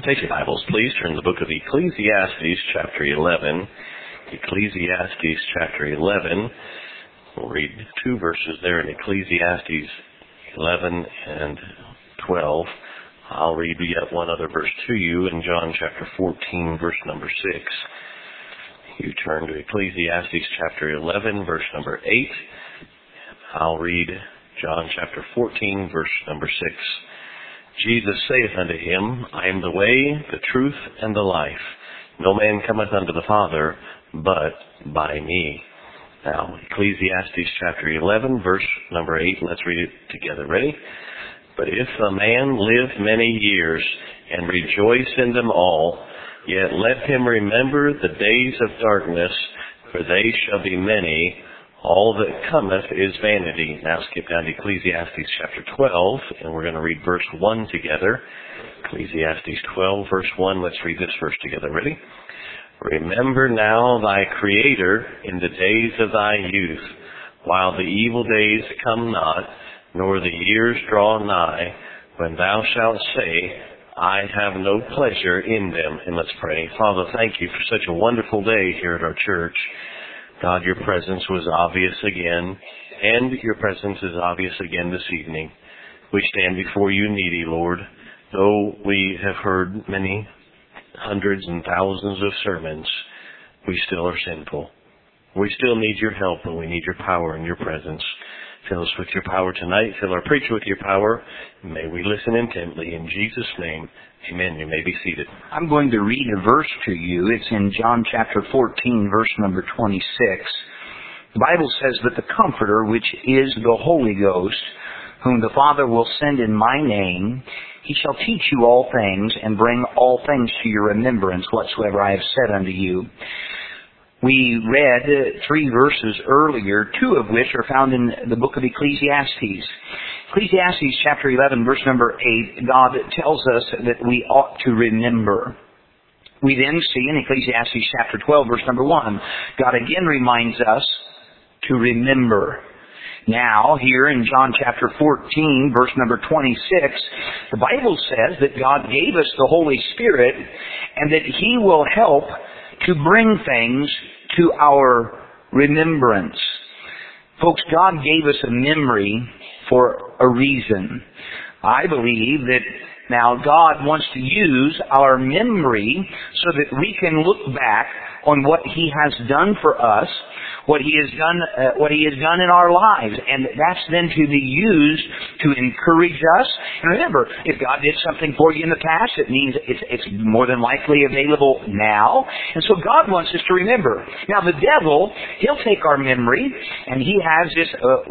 Take your Bibles, please. Turn to the book of Ecclesiastes, chapter 11. Ecclesiastes, chapter 11. We'll read two verses there in Ecclesiastes 11 and 12. I'll read yet one other verse to you in John chapter 14, verse number 6. You turn to Ecclesiastes chapter 11, verse number 8. I'll read John chapter 14, verse number 6. Jesus saith unto him, I am the way, the truth, and the life. No man cometh unto the Father, but by me. Now, Ecclesiastes chapter 11, verse number 8. Let's read it together. Ready? But if a man live many years, and rejoice in them all, yet let him remember the days of darkness, for they shall be many. All that cometh is vanity. Now skip down to Ecclesiastes chapter 12, and we're going to read verse 1 together. Ecclesiastes 12, verse 1. Let's read this verse together. Ready? Remember now thy Creator in the days of thy youth, while the evil days come not, nor the years draw nigh, when thou shalt say, I have no pleasure in them. And let's pray. Father, thank you for such a wonderful day here at our church. God, your presence was obvious again, and your presence is obvious again this evening. We stand before you needy, Lord. Though we have heard many hundreds and thousands of sermons, we still are sinful. We still need your help, and we need your power and your presence. Fill us with your power tonight. Fill our preacher with your power. May we listen intently. In Jesus' name, amen. You may be seated. I'm going to read a verse to you. It's in John chapter 14, verse number 26. The Bible says that the Comforter, which is the Holy Ghost, whom the Father will send in my name, he shall teach you all things, and bring all things to your remembrance, whatsoever I have said unto you. We read three verses earlier, two of which are found in the book of Ecclesiastes. Ecclesiastes chapter 11, verse number 8, God tells us that we ought to remember. We then see in Ecclesiastes chapter 12, verse number 1, God again reminds us to remember. Now, here in John chapter 14, verse number 26, the Bible says that God gave us the Holy Spirit and that He will help to bring things to our remembrance. Folks, God gave us a memory for a reason. I believe that now God wants to use our memory so that we can look back on what He has done for us, what He has done in our lives, and that's then to be used to encourage us. And remember, if God did something for you in the past, it means it's more than likely available now. And so God wants us to remember. Now the devil, he'll take our memory, and he has this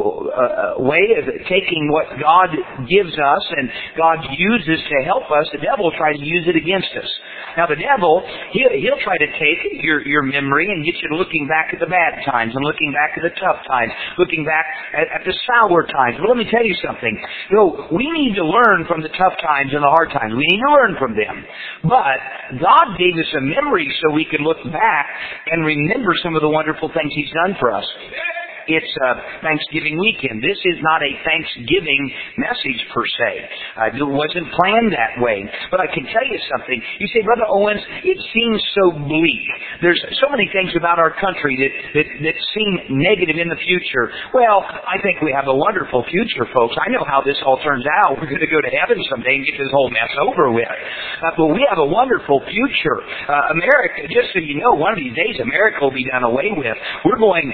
way of taking what God gives us and God uses to help us. The devil will try to use it against us. Now the devil, he'll try to take your memory and get you to looking back at the bad times and looking back at the tough times, looking back at the sour times. But let me tell you something. You know, we need to learn from the tough times and the hard times. We need to learn from them. But God gave us a memory so we can look back and remember some of the wonderful things He's done for us. It's Thanksgiving weekend. This is not a Thanksgiving message per se. It wasn't planned that way. But I can tell you something. You say, Brother Owens, it seems so bleak. There's so many things about our country that seem negative in the future. Well, I think we have a wonderful future, folks. I know how this all turns out. We're going to go to heaven someday and get this whole mess over with. But we have a wonderful future. America, just so you know, one of these days America will be done away with. We're going...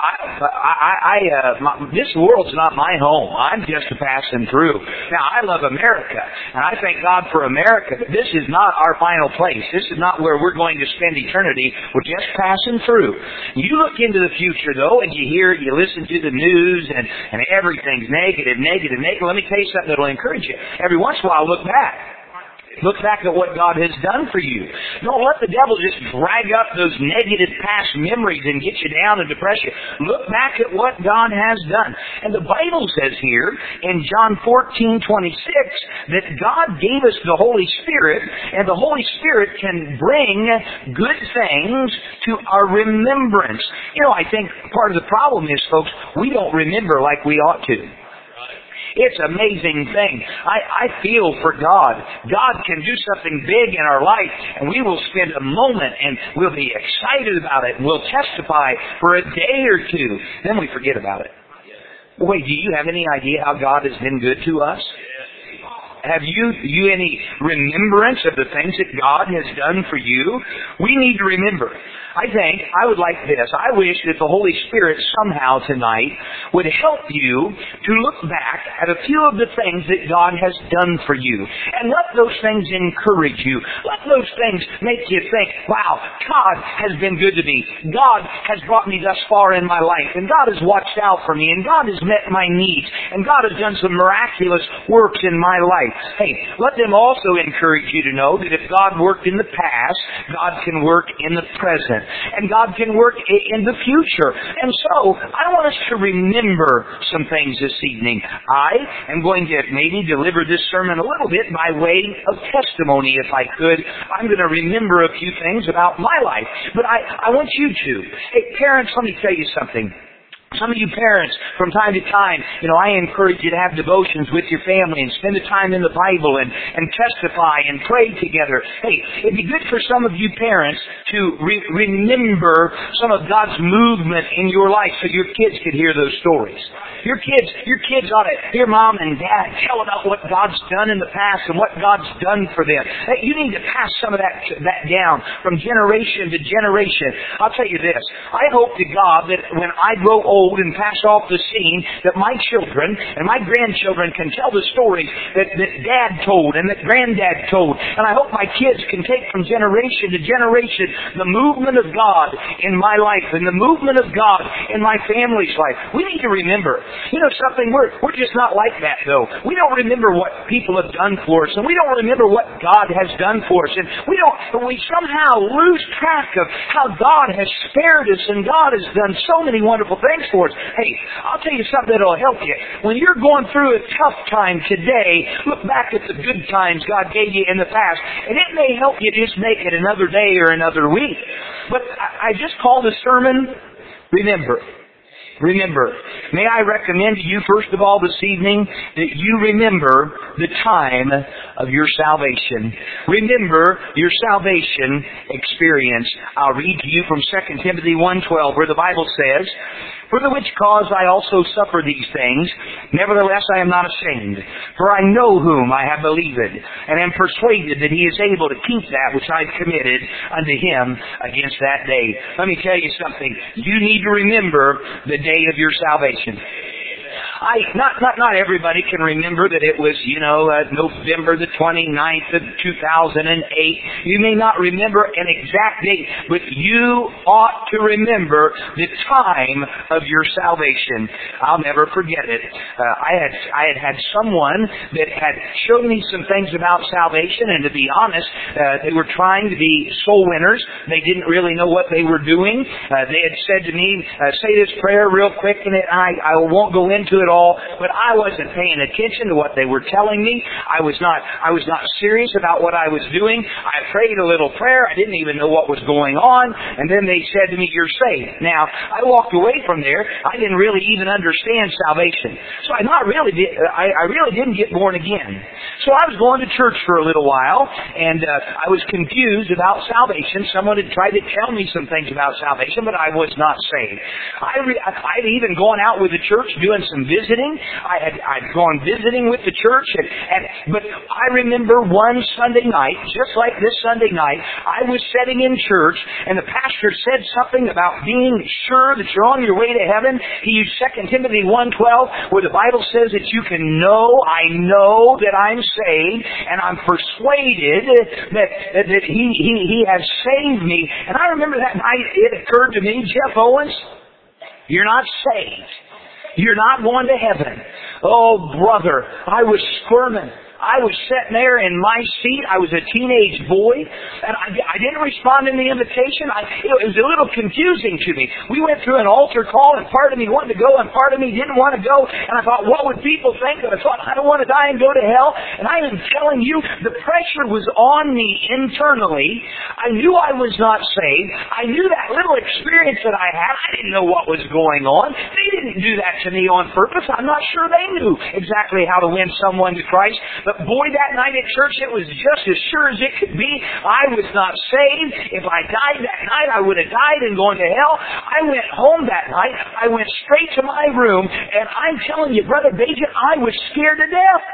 this world's not my home. I'm just passing through. Now, I love America, and I thank God for America, but this is not our final place. This is not where we're going to spend eternity. We're just passing through. You look into the future, though, and you listen to the news, and everything's negative. Let me tell you something that will encourage you. Every once in a while, look back. Look back at what God has done for you. Don't let the devil just drag up those negative past memories and get you down and depress you. Look back at what God has done. And the Bible says here in John 14:26 that God gave us the Holy Spirit, and the Holy Spirit can bring good things to our remembrance. You know, I think part of the problem is, folks, we don't remember like we ought to. It's an amazing thing. I feel for God. God can do something big in our life, and we will spend a moment and we'll be excited about it, and we'll testify for a day or two. Then we forget about it. Wait, do you have any idea how God has been good to us? Have you any remembrance of the things that God has done for you? We need to remember. I would like this. I wish that the Holy Spirit somehow tonight would help you to look back at a few of the things that God has done for you. And let those things encourage you. Let those things make you think, wow, God has been good to me. God has brought me thus far in my life. And God has watched out for me. And God has met my needs. And God has done some miraculous works in my life. Hey, let them also encourage you to know that if God worked in the past, God can work in the present. And God can work in the future. And so, I want us to remember some things this evening. I am going to maybe deliver this sermon a little bit by way of testimony, if I could. I'm going to remember a few things about my life. But I want you to. Hey, parents, let me tell you something. Some of you parents, from time to time, I encourage you to have devotions with your family and spend the time in the Bible and testify and pray together. Hey, it'd be good for some of you parents to remember some of God's movement in your life so your kids could hear those stories. Your kids ought to hear Mom and Dad tell about what God's done in the past and what God's done for them. Hey, you need to pass some of that down from generation to generation. I'll tell you this. I hope to God that when I grow old and pass off the scene, that my children and my grandchildren can tell the stories that Dad told and that Granddad told. And I hope my kids can take from generation to generation the movement of God in my life and the movement of God in my family's life. We need to remember. Something, we're just not like that, though. We don't remember what people have done for us, and we don't remember what God has done for us, and we somehow lose track of how God has spared us, and God has done so many wonderful things for us. Hey, I'll tell you something that'll help you. When you're going through a tough time today, look back at the good times God gave you in the past, and it may help you just make it another day or another week. But I just called the sermon, Remember. Remember. May I recommend to you, first of all, this evening, that you remember the time of your salvation. Remember your salvation experience. I'll read to you from 2 Timothy 1:12, where the Bible says, "For the which cause I also suffer these things, nevertheless I am not ashamed. For I know whom I have believed, and am persuaded that He is able to keep that which I have committed unto Him against that day." Let me tell you something. You need to remember the day of your salvation. Not everybody can remember that it was, November the 29th of 2008. You may not remember an exact date, but you ought to remember the time of your salvation. I'll never forget it. I had someone that had showed me some things about salvation, and to be honest, they were trying to be soul winners. They didn't really know what they were doing. They had said to me, "Say this prayer real quick," and I won't go into it all, but I wasn't paying attention to what they were telling me. I was not serious about what I was doing. I prayed a little prayer. I didn't even know what was going on, and then they said to me, "You're saved." Now, I walked away from there. I didn't really even understand salvation. So I really didn't get born again. So I was going to church for a little while, and I was confused about salvation. Someone had tried to tell me some things about salvation, but I was not saved. I'd even gone out with the church doing some visiting. I'd gone visiting with the church, but I remember one Sunday night, just like this Sunday night, I was sitting in church, and the pastor said something about being sure that you're on your way to heaven. He used 2 Timothy 1:12, where the Bible says that you can know, I know that I'm saved, and I'm persuaded that He has saved me. And I remember that night it occurred to me, Jeff Owens, you're not saved. You're not going to heaven. Oh, brother, I was squirming. I was sitting there in my seat. I was a teenage boy, and I didn't respond to the invitation. It was a little confusing to me. We went through an altar call, and part of me wanted to go, and part of me didn't want to go. And I thought, what would people think? And I thought, I don't want to die and go to hell. And I am telling you, the pressure was on me internally. I knew I was not saved. I knew that little experience that I had. I didn't know what was going on. They didn't do that to me on purpose. I'm not sure they knew exactly how to win someone to Christ. But boy, that night at church, it was just as sure as it could be. I was not saved. If I died that night, I would have died and gone to hell. I went home that night. I went straight to my room, and I'm telling you, Brother Bajan, I was scared to death.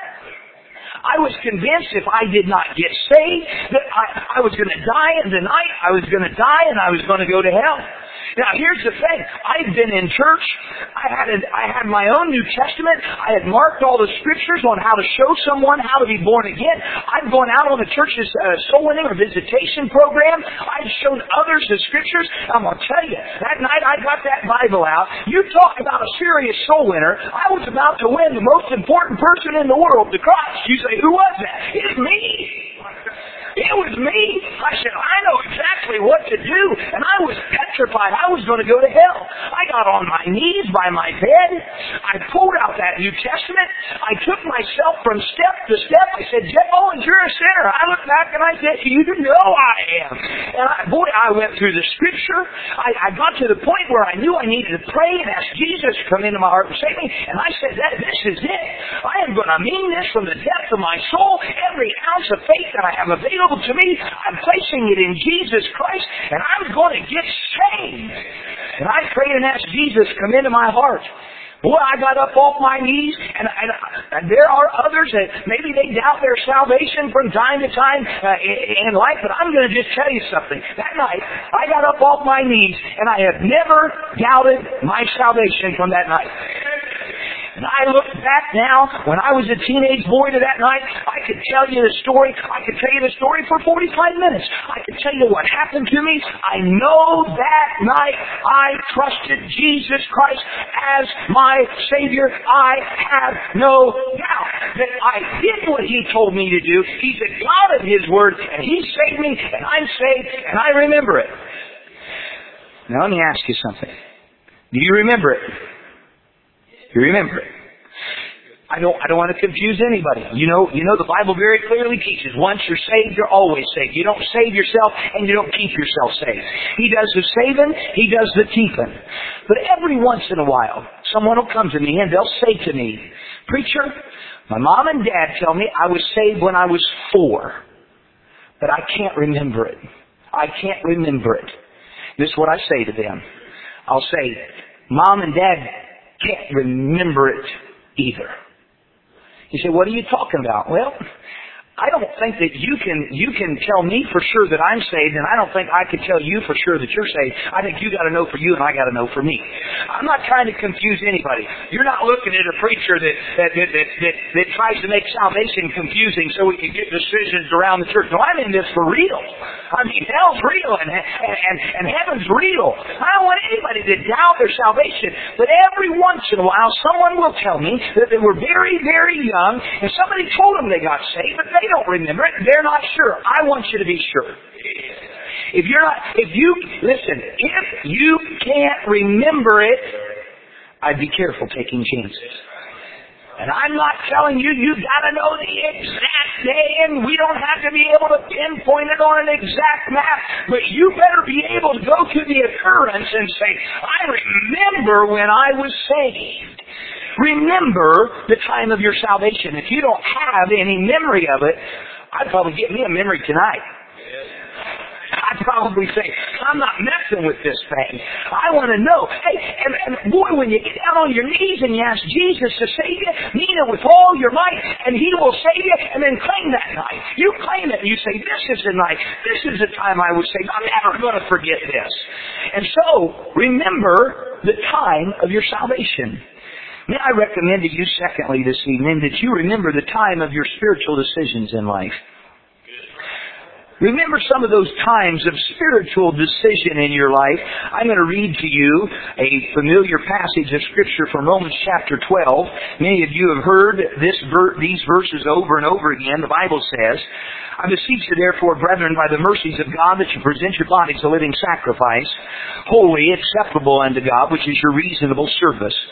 I was convinced if I did not get saved, that I was going to die in the night, I was going to die, and I was going to go to hell. Now, here's the thing. I'd been in church. I had my own New Testament. I had marked all the scriptures on how to show someone how to be born again. I'd gone out on the church's soul winning or visitation program. I'd shown others the scriptures. I'm going to tell you, that night I got that Bible out. You talk about a serious soul winner. I was about to win the most important person in the world to Christ. You say, who was that? It's me. It was me. I said, I know exactly what to do. And I was petrified. I was going to go to hell. I got on my knees by my bed. I pulled out that New Testament. I took myself from step to step. I said, Jeff Owens, you're a sinner. I looked back and I said, you know I am. And I went through the scripture. I got to the point where I knew I needed to pray and ask Jesus to come into my heart and save me. And I said, this is it. I am going to mean this from the depth of my soul. Every ounce of faith that I have available to me, I'm placing it in Jesus Christ, and I'm going to get saved. And I prayed and asked Jesus to come into my heart. Boy, I got up off my knees, and there are others that maybe they doubt their salvation from time to time in life, but I'm going to just tell you something. That night, I got up off my knees, and I have never doubted my salvation from that night. And I look back now, when I was a teenage boy to that night, I could tell you the story. I could tell you the story for 45 minutes. I could tell you what happened to me. I know that night I trusted Jesus Christ as my Savior. I have no doubt that I did what He told me to do. He's a God of His Word, and He saved me, and I'm saved, and I remember it. Now let me ask you something. Do you remember it? You remember it. I don't want to confuse anybody. You know the Bible very clearly teaches, once you're saved, you're always saved. You don't save yourself and you don't keep yourself saved. He does the saving, He does the keeping. But every once in a while, someone will come to me and they'll say to me, Preacher, my mom and dad tell me I was saved when I was 4. But I can't remember it. I can't remember it. This is what I say to them. I'll say, Mom and Dad can't remember it either. You say, what are you talking about? Well, I don't think that you can tell me for sure that I'm saved, and I don't think I can tell you for sure that you're saved. I think you got to know for you, and I got to know for me. I'm not trying to confuse anybody. You're not looking at a preacher that tries to make salvation confusing so we can get decisions around the church. No, I'm in this for real. I mean, hell's real and heaven's real. I don't want anybody to doubt their salvation. But every once in a while, someone will tell me that they were very, very young, and somebody told them they got saved, but they don't remember it. They're not sure. I want you to be sure. If you can't remember it, I'd be careful taking chances. And I'm not telling you got to know the exact day, and we don't have to be able to pinpoint it on an exact map, but you better be able to go to the occurrence and say, I remember when I was saved. Remember the time of your salvation. If you don't have any memory of it, I'd probably get me a memory tonight. I'd probably say, I'm not messing with this thing. I want to know. Hey, and boy, when you get down on your knees and you ask Jesus to save you, mean it with all your might, and He will save you, and then claim that night. You claim it, and you say, this is the night. This is the time I was saved. I'm never going to forget this. And so, remember the time of your salvation. May I recommend to you, secondly, this evening, that you remember the time of your spiritual decisions in life. Remember some of those times of spiritual decision in your life. I'm going to read to you a familiar passage of Scripture from Romans chapter 12. Many of you have heard these verses over and over again. The Bible says, I beseech you therefore, brethren, by the mercies of God, that you present your bodies a living sacrifice, holy, acceptable unto God, which is your reasonable service.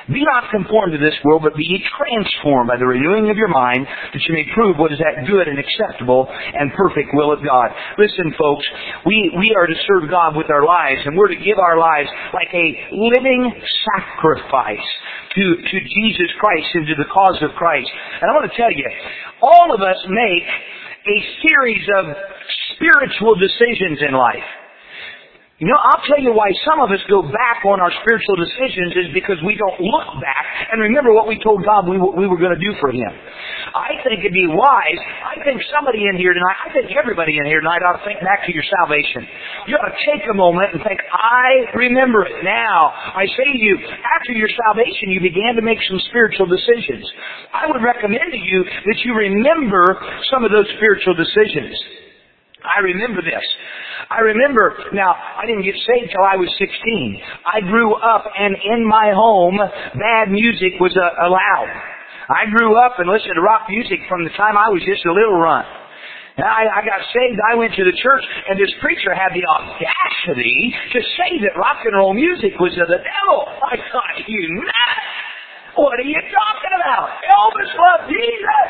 Be not conformed to this world, but be ye transformed by the renewing of your mind, that you may prove what is that good and acceptable and perfect will of God. Listen, folks, we are to serve God with our lives, and we're to give our lives like a living sacrifice to Jesus Christ and to the cause of Christ. And I want to tell you, all of us make a series of spiritual decisions in life. You know, I'll tell you why some of us go back on our spiritual decisions is because we don't look back and remember what we told God we were going to do for Him. I think it'd be wise, I think somebody in here tonight, I think everybody in here tonight ought to think back to your salvation. You ought to take a moment and think, I remember it now. I say to you, after your salvation, you began to make some spiritual decisions. I would recommend to you that you remember some of those spiritual decisions. I remember this. I remember, now, I didn't get saved till I was 16. I grew up, and in my home, bad music was allowed. I grew up and listened to rock music from the time I was just a little runt. And I got saved, I went to the church, and this preacher had the audacity to say that rock and roll music was of the devil. I thought, you nuts! What are you talking about? Elvis loved Jesus!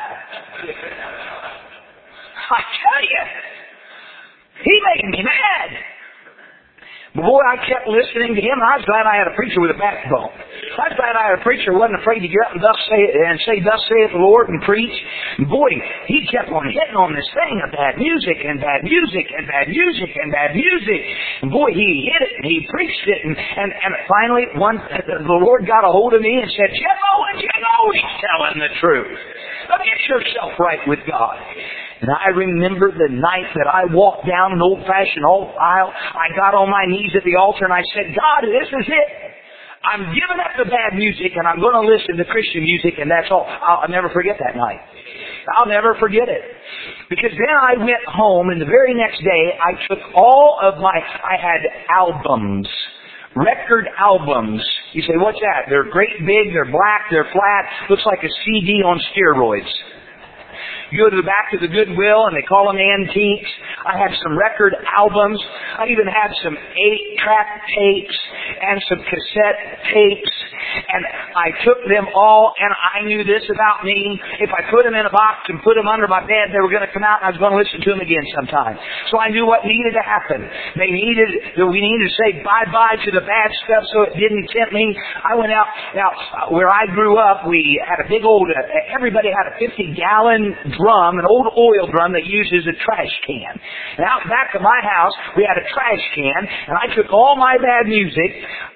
I tell you, he made me mad. But boy, I kept listening to him, and I was glad I had a preacher with a backbone. I was glad I had a preacher who wasn't afraid to get up and say, thus saith the Lord, and preach. And boy, he kept on hitting on this thing of bad music, and bad music, and bad music, and bad music. And boy, he hit it, and he preached it, and finally, the Lord got a hold of me and said, you know he's telling the truth. Now get yourself right with God. And I remember the night that I walked down an old-fashioned aisle. I got on my knees at the altar and I said, God, this is it. I'm giving up the bad music and I'm going to listen to Christian music, and that's all. I'll never forget that night. I'll never forget it. Because then I went home, and the very next day I took I had albums. Record albums. You say, what's that? They're great big, they're black, they're flat. Looks like a CD on steroids. You go to the back of the Goodwill, and they call them antiques. I had some record albums. I even had some 8-track tapes and some cassette tapes. And I took them all, and I knew this about me. If I put them in a box and put them under my bed, they were going to come out, and I was going to listen to them again sometime. So I knew what needed to happen. We needed to say bye-bye to the bad stuff so it didn't tempt me. I went out. Now, where I grew up, we had a big old, everybody had a 50-gallon drum, an old oil drum that uses a trash can. And out back of my house, we had a trash can, and I took all my bad music.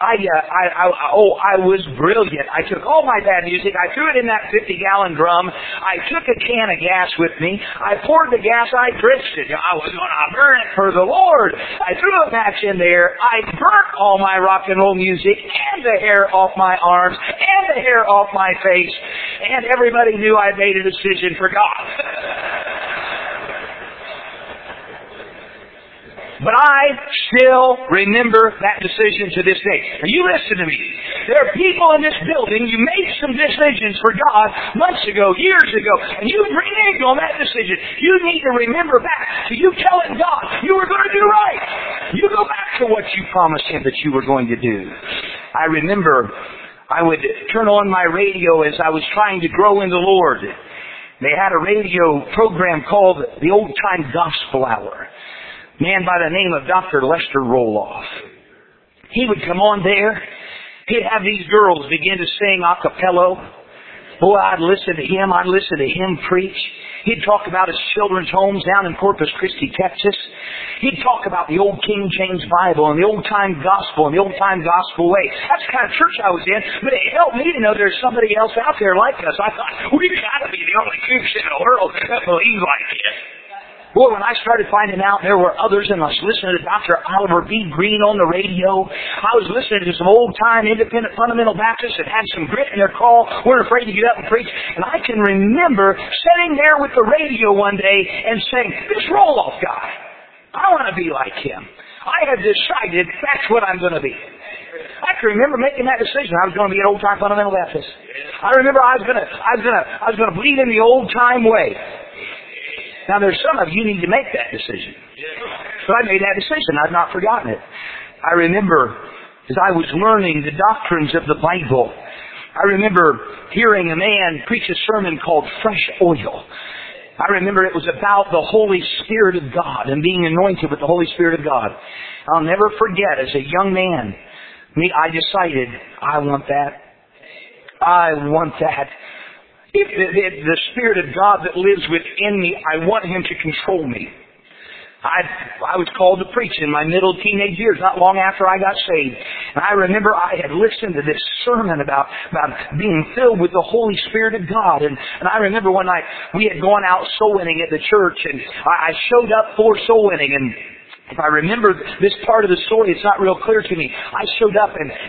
I was brilliant. I took all my bad music. I threw it in that 50-gallon drum. I took a can of gas with me. I poured the gas. I drenched it. I was going to burn it for the Lord. I threw a match in there. I burnt all my rock and roll music and the hair off my arms and the hair off my face. And everybody knew I made a decision for God. But I still remember that decision to this day. Now you listen to me. There are people in this building, you made some decisions for God months ago, years ago, and you reneged on that decision. You need to remember back to you telling God you were going to do right. You go back to what you promised Him that you were going to do. I remember I would turn on my radio as I was trying to grow in the Lord. They had a radio program called the Old Time Gospel Hour. Man by the name of Dr. Lester Roloff. He would come on there. He'd have these girls begin to sing a cappella. Boy, I'd listen to him. I'd listen to him preach. He'd talk about his children's homes down in Corpus Christi, Texas. He'd talk about the old King James Bible and the old-time gospel and the old-time gospel way. That's the kind of church I was in, but it helped me to know there's somebody else out there like us. I thought, we've got to be the only church in the world that believes like this. Boy, when I started finding out there were others, and I was listening to Dr. Oliver B. Green on the radio, I was listening to some old-time independent fundamental Baptists that had some grit in their call, weren't afraid to get up and preach. And I can remember sitting there with the radio one day and saying, this Roloff guy, I want to be like him. I have decided that's what I'm going to be. I can remember making that decision. I was going to be an old-time fundamental Baptist. I remember I was going to believe in the old-time way. Now, there's some of you need to make that decision. So I made that decision. I've not forgotten it. I remember as I was learning the doctrines of the Bible, I remember hearing a man preach a sermon called Fresh Oil. I remember it was about the Holy Spirit of God and being anointed with the Holy Spirit of God. I'll never forget, as a young man, I decided, I want that. I want that. If the Spirit of God that lives within me, I want Him to control me. I was called to preach in my middle teenage years, not long after I got saved. And I remember I had listened to this sermon about being filled with the Holy Spirit of God. And I remember one night we had gone out soul winning at the church, and I showed up for soul winning. And if I remember this part of the story, it's not real clear to me. I showed up and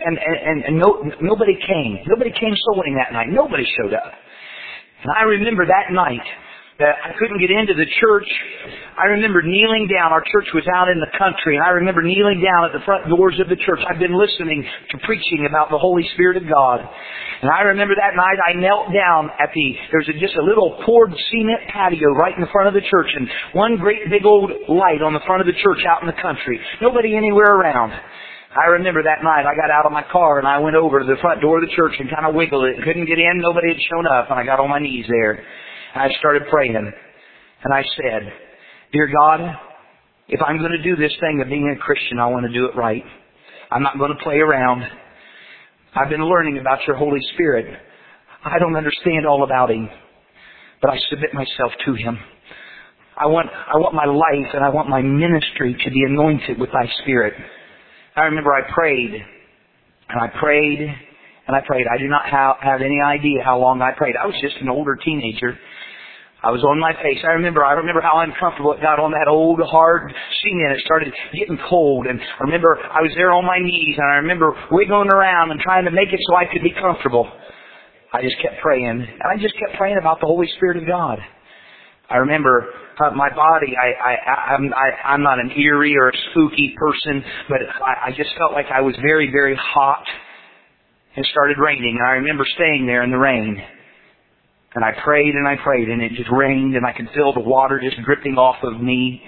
nobody came. Nobody came soul winning that night. Nobody showed up. And I remember that night that I couldn't get into the church. I remember kneeling down. Our church was out in the country, and I remember kneeling down at the front doors of the church. I've been listening to preaching about the Holy Spirit of God. And I remember that night I knelt down there's just a little poured cement patio right in the front of the church, and one great big old light on the front of the church out in the country. Nobody anywhere around. I remember that night I got out of my car and I went over to the front door of the church and kind of wiggled it. Couldn't get in. Nobody had shown up, and I got on my knees there. I started praying, and I said, Dear God, if I'm going to do this thing of being a Christian, I want to do it right. I'm not going to play around. I've been learning about your Holy Spirit. I don't understand all about Him, but I submit myself to Him. I want my life and I want my ministry to be anointed with Thy Spirit. I remember I prayed, and I prayed, and I prayed. I do not have any idea how long I prayed. I was just an older teenager. I was on my face. I remember how uncomfortable it got on that old, hard cement. It started getting cold. And I remember I was there on my knees, and I remember wiggling around and trying to make it so I could be comfortable. I just kept praying. And I just kept praying about the Holy Spirit of God. I remember my body, I'm not an eerie or a spooky person, but I just felt like I was very, very hot. It started raining, and I remember staying there in the rain. And I prayed, and it just rained, and I could feel the water just dripping off of me.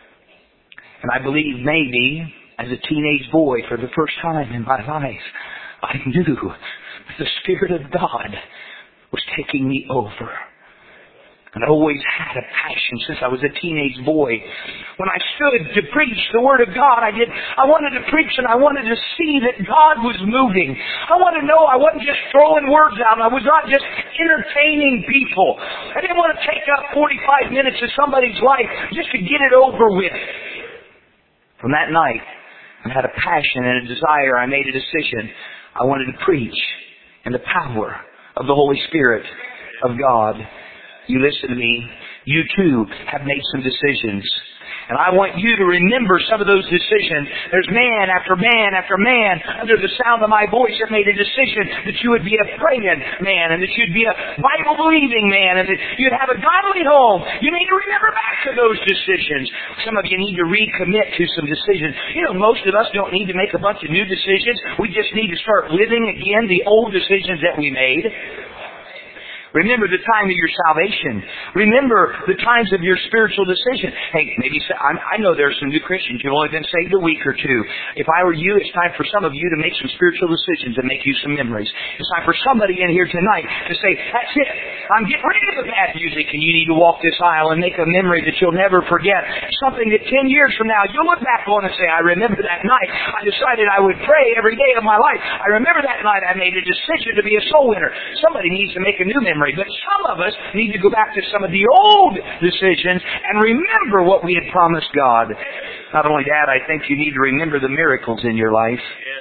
And I believe maybe, as a teenage boy, for the first time in my life, I knew that the Spirit of God was taking me over. And I always had a passion since I was a teenage boy. When I stood to preach the Word of God, I wanted to preach, and I wanted to see that God was moving. I wanted to know I wasn't just throwing words out. I was not just entertaining people. I didn't want to take up 45 minutes of somebody's life just to get it over with. From that night, I had a passion and a desire. I made a decision. I wanted to preach in the power of the Holy Spirit of God. You listen to me. You too have made some decisions. And I want you to remember some of those decisions. There's man after man after man under the sound of my voice that made a decision that you would be a praying man, and that you'd be a Bible-believing man, and that you'd have a godly home. You need to remember back to those decisions. Some of you need to recommit to some decisions. You know, most of us don't need to make a bunch of new decisions. We just need to start living again the old decisions that we made. Remember the time of your salvation. Remember the times of your spiritual decision. Hey, maybe I know there are some new Christians who've only been saved a week or two. If I were you, it's time for some of you to make some spiritual decisions and make you some memories. It's time for somebody in here tonight to say, that's it. I'm getting rid of the bad music, and you need to walk this aisle and make a memory that you'll never forget. Something that 10 years from now you'll look back on and say, I remember that night. I decided I would pray every day of my life. I remember that night I made a decision to be a soul winner. Somebody needs to make a new memory. But some of us need to go back to some of the old decisions and remember what we had promised God. Not only that, I think you need to remember the miracles in your life.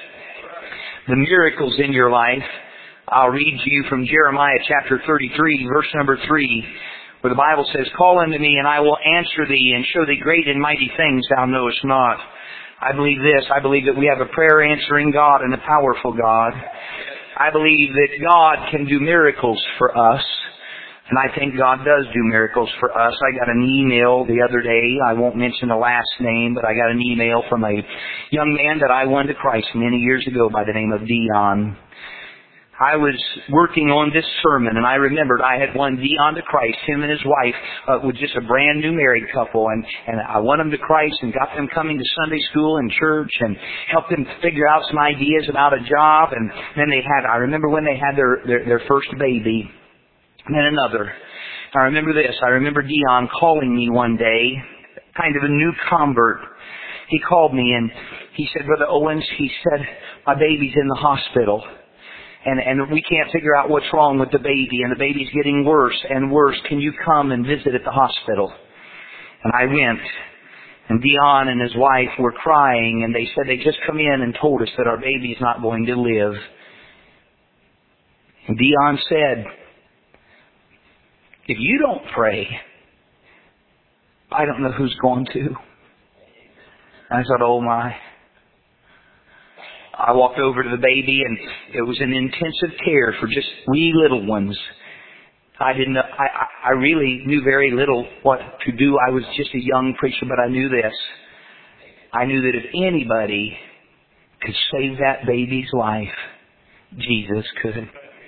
The miracles in your life. I'll read to you from Jeremiah chapter 33, verse number 3, where the Bible says, Call unto me, and I will answer thee, and show thee great and mighty things thou knowest not. I believe this. I believe that we have a prayer-answering God and a powerful God. I believe that God can do miracles for us. And I think God does do miracles for us. I got an email the other day. I won't mention the last name, but I got an email from a young man that I won to Christ many years ago by the name of Dion. I was working on this sermon, and I remembered I had won Dion to Christ, him and his wife, with just a brand new married couple, and I won them to Christ and got them coming to Sunday school and church and helped them figure out some ideas about a job, and then I remember when they had their first baby, and then another. I remember this. I remember Dion calling me one day, kind of a new convert. He called me and he said, Brother Owens, he said, my baby's in the hospital. And we can't figure out what's wrong with the baby, and the baby's getting worse and worse. Can you come and visit at the hospital? And I went. And Dion and his wife were crying, and they said they just come in and told us that our baby's not going to live. And Dion said, if you don't pray, I don't know who's going to. I thought, oh my. I walked over to the baby, and it was an intensive care for just wee little ones. I didn't know, I really knew very little what to do. I was just a young preacher, but I knew this. I knew that if anybody could save that baby's life, Jesus could.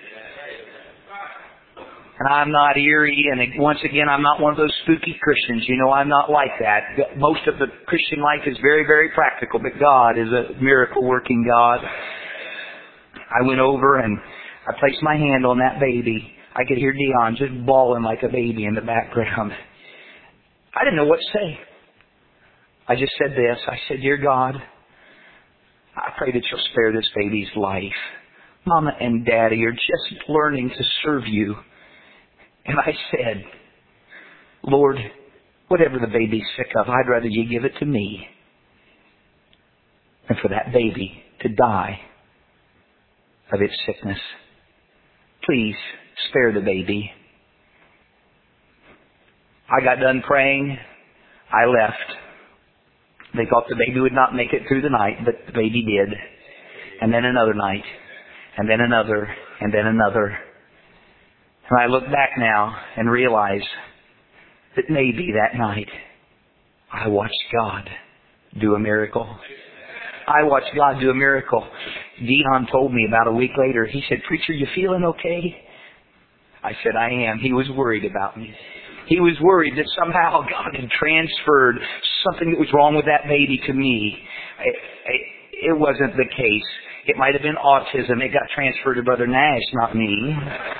And I'm not eerie, and once again, I'm not one of those spooky Christians. You know, I'm not like that. Most of the Christian life is very, very practical, but God is a miracle-working God. I went over and I placed my hand on that baby. I could hear Dion just bawling like a baby in the background. I didn't know what to say. I just said this. I said, Dear God, I pray that you'll spare this baby's life. Mama and Daddy are just learning to serve you. And I said, Lord, whatever the baby's sick of, I'd rather you give it to me than for that baby to die of its sickness. Please spare the baby. I got done praying. I left. They thought the baby would not make it through the night, but the baby did. And then another night. And then another. And then another. And I look back now and realize that maybe that night I watched God do a miracle. I watched God do a miracle. Dion told me about a week later, he said, Preacher, you feeling okay? I said, I am. He was worried about me. He was worried that somehow God had transferred something that was wrong with that baby to me. It wasn't the case. It might have been autism. It got transferred to Brother Nash, not me.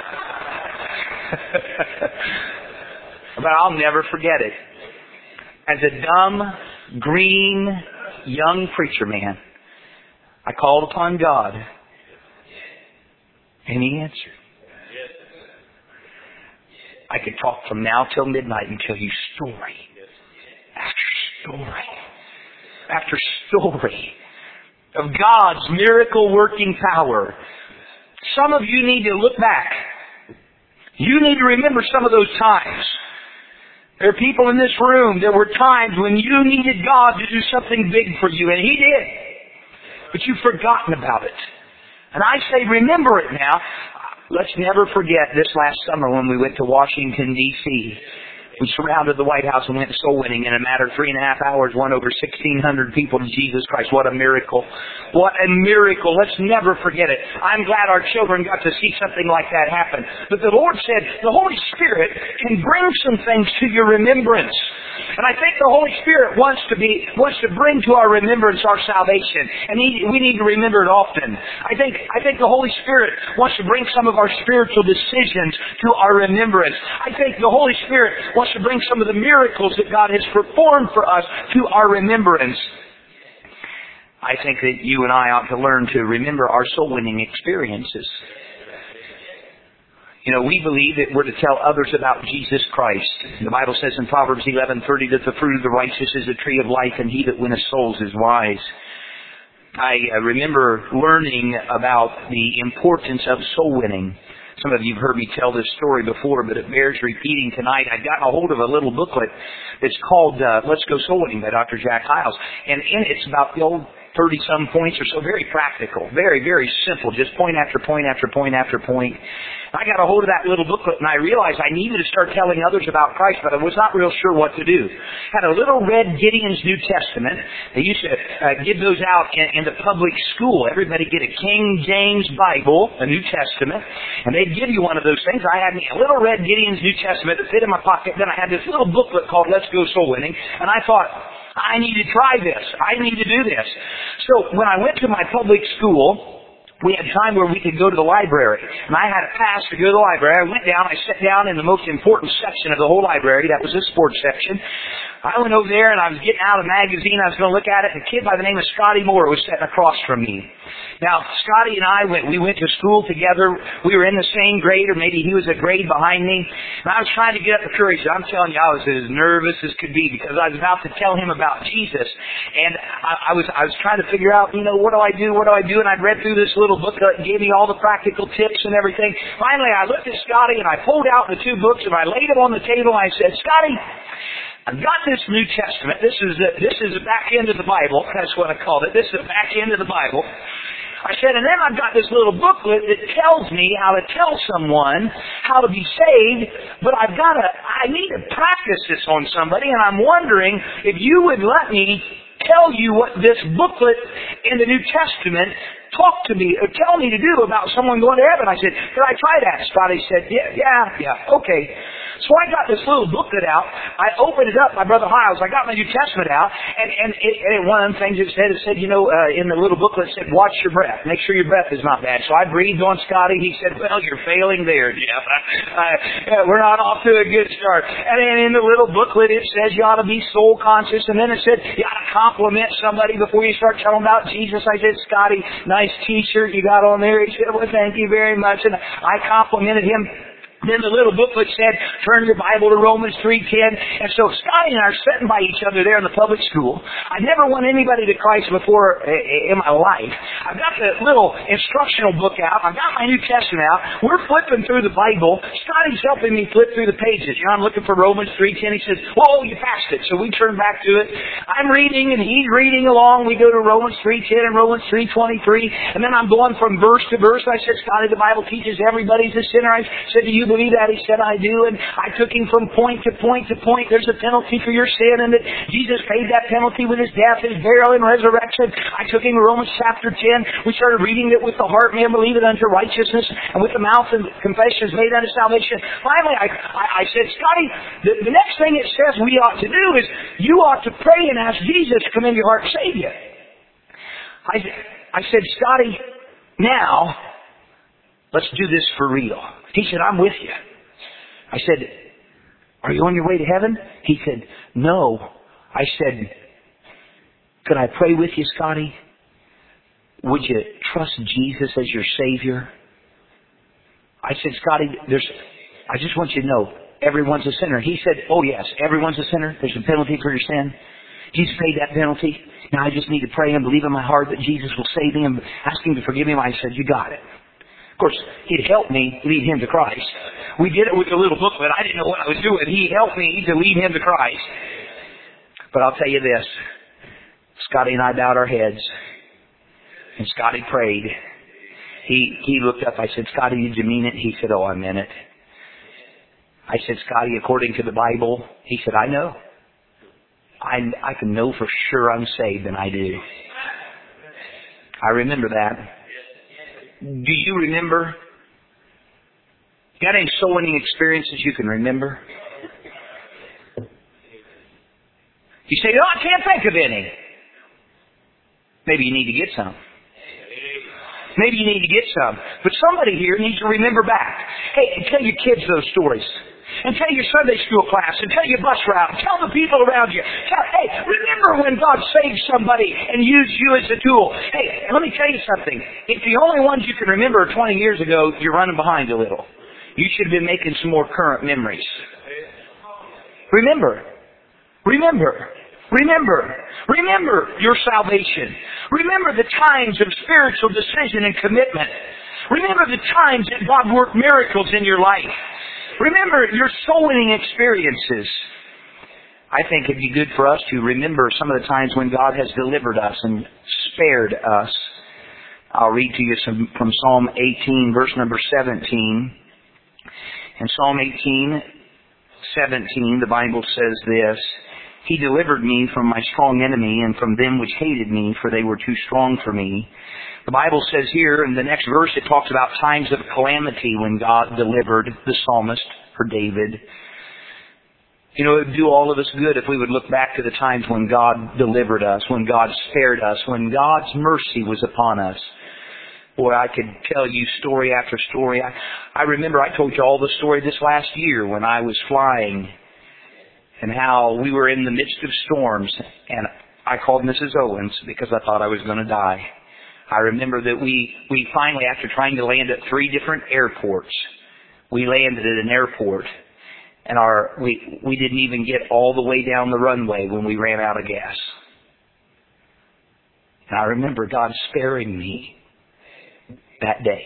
But I'll never forget it. As a dumb, green, young preacher man, I called upon God, and He answered. I could talk from now till midnight and tell you story after story after story of God's miracle-working power. Some of you need to look back. You need to remember some of those times. There are people in this room, there were times when you needed God to do something big for you, and He did. But you've forgotten about it. And I say, remember it now. Let's never forget this last summer when we went to Washington, D.C. We surrounded the White House and went soul winning. In a matter of 3.5 hours, won over 1,600 people to Jesus Christ. What a miracle. What a miracle. Let's never forget it. I'm glad our children got to see something like that happen. But the Lord said, the Holy Spirit can bring some things to your remembrance. And I think the Holy Spirit wants to bring to our remembrance our salvation. And we need to remember it often. I think the Holy Spirit wants to bring some of our spiritual decisions to our remembrance. I think the Holy Spirit wants to bring some of the miracles that God has performed for us to our remembrance. I think that you and I ought to learn to remember our soul-winning experiences. You know, we believe that we're to tell others about Jesus Christ. The Bible says in Proverbs 11:30 that the fruit of the righteous is a tree of life, and he that winneth souls is wise. I remember learning about the importance of soul winning. Some of you have heard me tell this story before, but it bears repeating tonight. I've gotten a hold of a little booklet that's called Let's Go Soul Winning by Dr. Jack Hyles. And in it, it's about the old 30-some points or so. Very practical. Very, very simple. Just point after point after point after point. I got a hold of that little booklet and I realized I needed to start telling others about Christ, but I was not real sure what to do. Had a little red Gideon's New Testament. They used to give those out in the public school. Everybody get a King James Bible, a New Testament, and they'd give you one of those things. I had a little red Gideon's New Testament that fit in my pocket. Then I had this little booklet called Let's Go Soul Winning, and I thought, I need to try this. I need to do this. So when I went to my public school, we had time where we could go to the library. And I had a pass to go to the library. I went down, I sat down in the most important section of the whole library. That was the sports section. I went over there and I was getting out a magazine. I was going to look at it. And a kid by the name of Scotty Moore was sitting across from me. Now, Scotty and I we went to school together. We were in the same grade, or maybe he was a grade behind me. And I was trying to get up the courage. I'm telling you, I was as nervous as could be because I was about to tell him about Jesus. And I was trying to figure out, what do I do? What do I do? And I'd read through this little book that gave me all the practical tips and everything. Finally, I looked at Scotty and I pulled out the two books and I laid them on the table and I said, Scotty, I've got this New Testament. This is the back end of the Bible. That's what I called it. This is the back end of the Bible. I said, and then I've got this little booklet that tells me how to tell someone how to be saved, but I need to practice this on somebody, and I'm wondering if you would let me tell you what this booklet in the New Testament talk to me or tell me to do about someone going to heaven. I said, could I try that? Scotty said, yeah, okay. So I got this little booklet out. I opened it up, my brother Hiles. I got my New Testament out, and one of the things it said, in the little booklet, it said, watch your breath. Make sure your breath is not bad. So I breathed on Scotty. He said, well, you're failing there, Jeff. We're not off to a good start. And then in the little booklet, it says you ought to be soul conscious. And then it said you ought to compliment somebody before you start telling them about Jesus. I said, Scotty, nice T-shirt you got on there. He said, well, thank you very much. And I complimented him. Then the little booklet said, turn your Bible to Romans 3:10. And so Scotty and I are sitting by each other there in the public school. I've never won anybody to Christ before in my life. I've got the little instructional book out. I've got my New Testament out. We're flipping through the Bible. Scotty's helping me flip through the pages. I'm looking for Romans 3:10. He says, whoa, you passed it. So we turn back to it. I'm reading and he's reading along. We go to Romans 3:10 and Romans 3:23. And then I'm going from verse to verse. I said, Scotty, the Bible teaches everybody's a sinner. I said, do you believe that? He said, I do. And I took him from point to point to point. There's a penalty for your sin, and that Jesus paid that penalty with his death, his burial, and resurrection. I took him to Romans chapter 10. We started reading that with the heart man believeth unto righteousness, and with the mouth and confession is made unto salvation. Finally, I said, Scotty, the next thing it says we ought to do is you ought to pray and ask Jesus to come into your heart and save you. I said, Scotty, now let's do this for real. He said, I'm with you. I said, are you on your way to heaven? He said, no. I said, could I pray with you, Scotty? Would you trust Jesus as your Savior? I said, Scotty, I just want you to know, everyone's a sinner. He said, oh yes, everyone's a sinner. There's a penalty for your sin. Jesus paid that penalty. Now I just need to pray and believe in my heart that Jesus will save me and ask Him to forgive me. I said, you got it. Of course, He'd helped me lead him to Christ. We did it with a little booklet. I didn't know what I was doing. He helped me to lead him to Christ. But I'll tell you this. Scotty and I bowed our heads. And Scotty prayed. He looked up. I said, Scotty, did you mean it? He said, oh, I meant it. I said, Scotty, according to the Bible. He said, I know. I can know for sure I'm saved, and I do. I remember that. Do you remember? Got any soul winning experiences you can remember? You say, oh, I can't think of any. Maybe you need to get some. Maybe you need to get some. But somebody here needs to remember back. Hey, tell your kids those stories. And tell your Sunday school class. And tell your bus route. Tell the people around you. Hey, remember when God saved somebody and used you as a tool. Hey, let me tell you something. If the only ones you can remember are 20 years ago, you're running behind a little. You should have been making some more current memories. Remember your salvation. Remember the times of spiritual decision and commitment. Remember the times that God worked miracles in your life. Remember your soul winning experiences. I think it'd be good for us to remember some of the times when God has delivered us and spared us. I'll read to you some from Psalm 18, verse number 17. In Psalm 18, 17, the Bible says this, He delivered me from my strong enemy and from them which hated me, for they were too strong for me. The Bible says here in the next verse, it talks about times of calamity when God delivered the psalmist, or David. You know, it would do all of us good if we would look back to the times when God delivered us, when God spared us, when God's mercy was upon us. Boy, I could tell you story after story. I remember I told you all the story this last year when I was flying and how we were in the midst of storms, and I called Mrs. Owens because I thought I was going to die. I remember that we finally, after trying to land at 3 different airports, we landed at an airport, and we didn't even get all the way down the runway when we ran out of gas. And I remember God sparing me that day.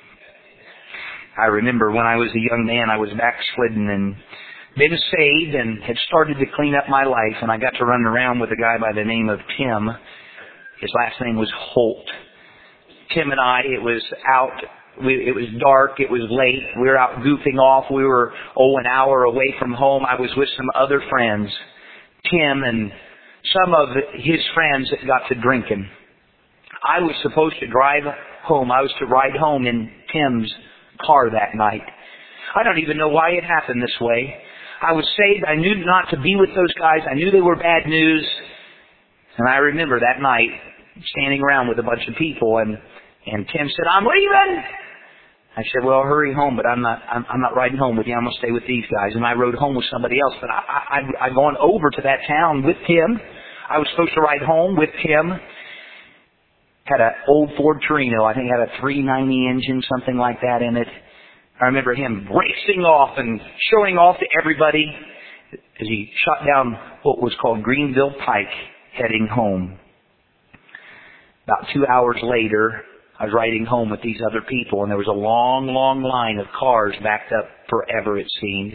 I remember when I was a young man, I was backslidden and been saved and had started to clean up my life, and I got to run around with a guy by the name of Tim. His last name was Holt. Tim and I, it was dark, it was late, we were out goofing off, we were, an hour away from home. I was with some other friends, Tim and some of his friends that got to drinking. I was supposed to drive home. I was to ride home in Tim's car that night. I don't even know why it happened this way. I was saved. I knew not to be with those guys. I knew they were bad news. And I remember that night standing around with a bunch of people, and Tim said, "I'm leaving." I said, "Well, hurry home, but I'm not riding home with you. I'm going to stay with these guys." And I rode home with somebody else. But I'd gone over to that town with Tim. I was supposed to ride home with Tim. Had an old Ford Torino. I think it had a 390 engine, something like that in it. I remember him racing off and showing off to everybody as he shot down what was called Greenville Pike, heading home. About 2 hours later, I was riding home with these other people, and there was a long, long line of cars backed up forever, it seemed.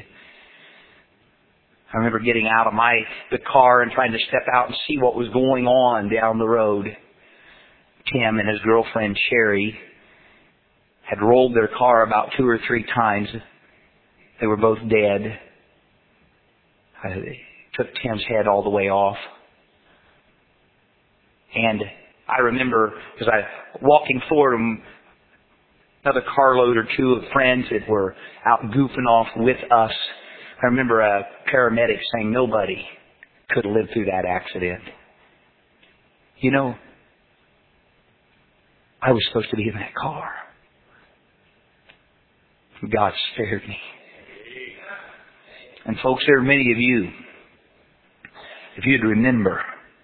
I remember getting out of the car and trying to step out and see what was going on down the road. Tim and his girlfriend Sherry had rolled their car about 2 or 3 times. They were both dead. I took Tim's head all the way off. And I remember, because walking forward, another carload or 2 of friends that were out goofing off with us. I remember a paramedic saying nobody could have lived through that accident. You know, I was supposed to be in that car. God spared me. And folks, there are many of you, if you'd remember,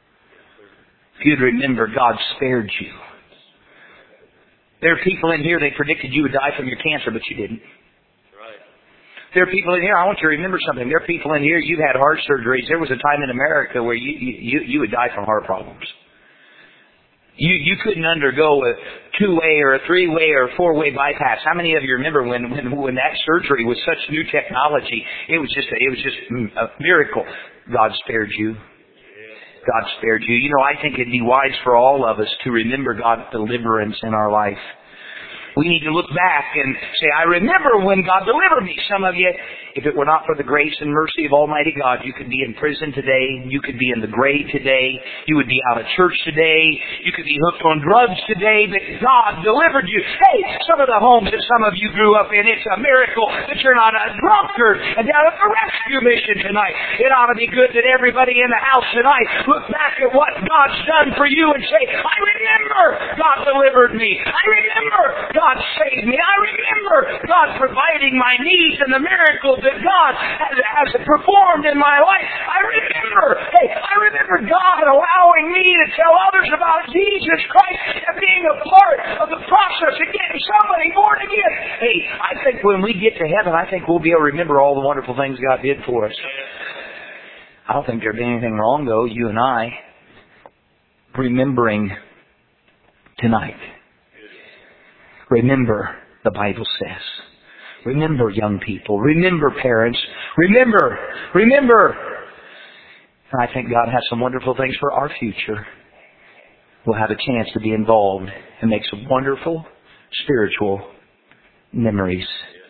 God spared you. There are people in here, they predicted you would die from your cancer, but you didn't. There are people in here, I want you to remember something. There are people in here, you've had heart surgeries. There was a time in America where you would die from heart problems. You couldn't undergo a 2-way or a 3-way or a 4-way bypass. How many of you remember when that surgery was such new technology? It was just a miracle. God spared you. God spared you. You know, I think it'd be wise for all of us to remember God's deliverance in our life. We need to look back and say, I remember when God delivered me. Some of you, if it were not for the grace and mercy of Almighty God, you could be in prison today. You could be in the grave today. You would be out of church today. You could be hooked on drugs today. But God delivered you. Hey, some of the homes that some of you grew up in, it's a miracle that you're not a drunkard and down at the rescue mission tonight. It ought to be good that everybody in the house tonight look back at what God's done for you and say, I remember God delivered me. I remember God saved me. I remember God providing my needs and the miracles that God has performed in my life. I remember God allowing me to tell others about Jesus Christ and being a part of the process of getting somebody born again. Hey, I think when we get to heaven, I think we'll be able to remember all the wonderful things God did for us. I don't think there'd be anything wrong, though, you and I remembering tonight. Remember, the Bible says. Remember, young people. Remember, parents. Remember. And I think God has some wonderful things for our future. We'll have a chance to be involved and make some wonderful spiritual memories.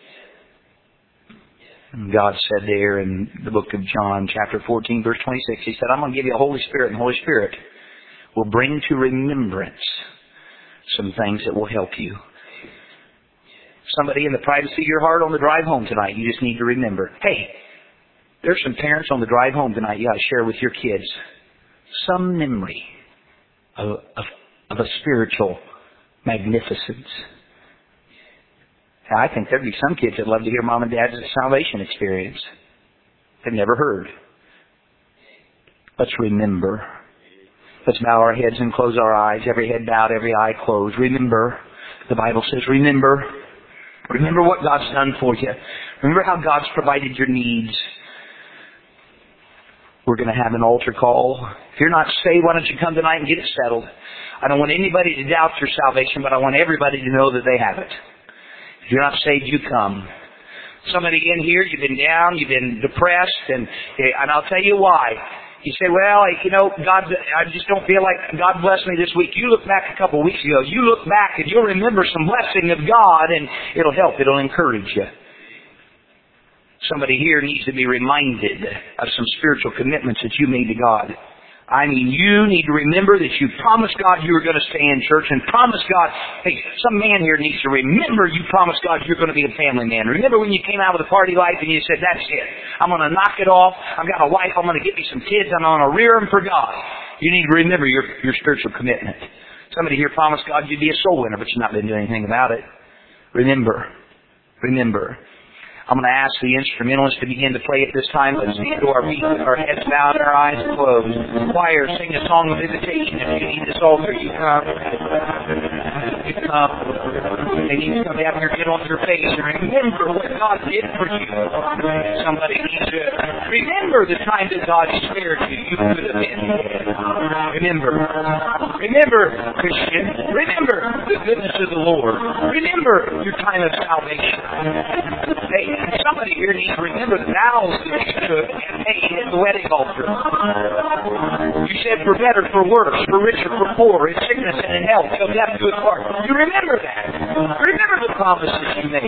And God said there in the book of John, chapter 14, verse 26, He said, I'm going to give you a Holy Spirit, and the Holy Spirit will bring to remembrance some things that will help you. Somebody in the privacy of your heart on the drive home tonight, you just need to remember. Hey, there's some parents on the drive home tonight you got to share with your kids some memory of a spiritual magnificence. I think there'd be some kids that love to hear Mom and Dad's salvation experience. They've never heard. Let's remember. Let's bow our heads and close our eyes. Every head bowed, every eye closed. Remember. The Bible says, remember. Remember what God's done for you. Remember how God's provided your needs. We're going to have an altar call. If you're not saved, why don't you come tonight and get it settled? I don't want anybody to doubt your salvation, but I want everybody to know that they have it. If you're not saved, you come. Somebody in here, you've been down, you've been depressed, and I'll tell you why. You say, well, God, I just don't feel like God blessed me this week. You look back a couple of weeks ago. You look back and you'll remember some blessing of God, and it'll help. It'll encourage you. Somebody here needs to be reminded of some spiritual commitments that you made to God. I mean, you need to remember that you promised God you were going to stay in church, and promised God, hey, some man here needs to remember you promised God you're going to be a family man. Remember when you came out with a party life and you said, that's it. I'm going to knock it off. I've got a wife. I'm going to get me some kids. I'm going to rear them for God. You need to remember your spiritual commitment. Somebody here promised God you'd be a soul winner, but you've not been doing anything about it. Remember. Remember. I'm going to ask the instrumentalists to begin to play at this time. Let's stand to our feet with our heads bowed and our eyes closed. Choir, sing a song of invitation. If you need this altar, you come. You come. They need to come down here, get on your face, and remember what God did for you. Somebody needs to remember the time that God spared you. You could have been. Remember. Remember, Christian. Remember the goodness of the Lord. Remember your time of salvation. Hey, somebody here needs to remember the vows that you took and made at the wedding altar. You said for better, for worse, for richer, for poor, in sickness and in health, till death do us part. You remember that. Remember the promises you made.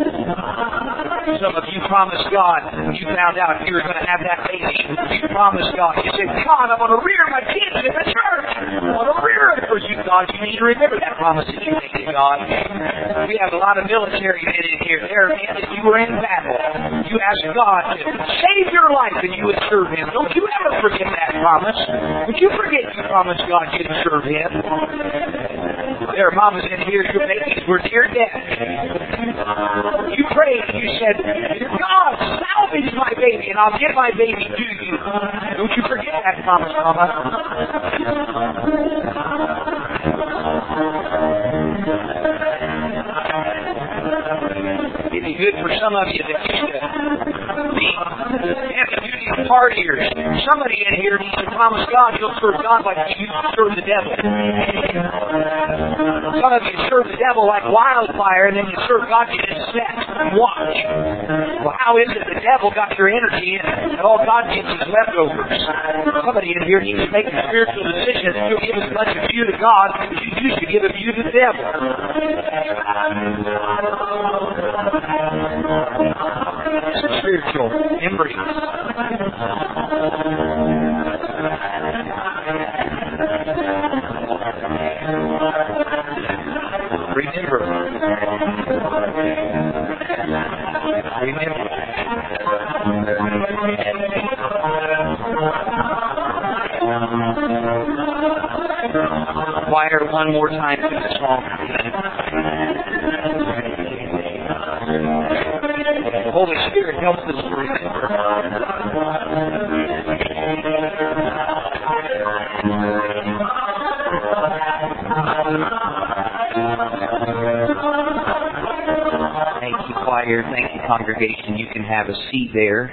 Some of you promised God, you found out you were going to have that baby. You promised God. You said, God, I'm going to rear my kids in the church. I want to rear them for you, God. You need to remember that promise that you made to God. We have a lot of military men in here. There are men that you were in battle. You asked God to save your life and you would serve Him. Don't you ever forget that promise. Don't you forget you promised God you'd serve Him. There are mamas in here, your babies were near death. You prayed, you said, God, salvage my baby and I'll give my baby to you. Don't you forget that promise, Mama. It'd be good for some of you that used to be heavy-duty partiers. Somebody in here needs to promise God you'll serve God like you used to serve the devil. Some of you serve the devil like wildfire, and then you serve God, you just sit and watch. Well, how is it the devil got your energy and all God gives is leftovers? Somebody in here needs to make a spiritual decision that you'll give as much of you to God as you used to give of you to the devil. Spiritual memories. Remember. Choir, one more time for the song. The Holy Spirit helps us to remember. Thank you, choir. Thank you, congregation. You can have a seat there.